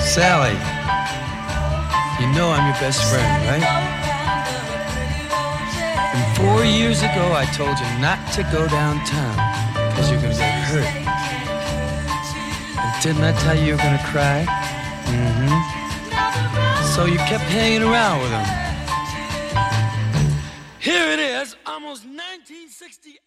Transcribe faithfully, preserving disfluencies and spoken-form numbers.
Sally, you know I'm your best friend, right? And four years ago I told you not to go downtown because you're gonna get hurt. And didn't I tell you you were gonna cry? Mm-hmm. So you kept hanging around with him. Here it is, almost nineteen sixty-eight.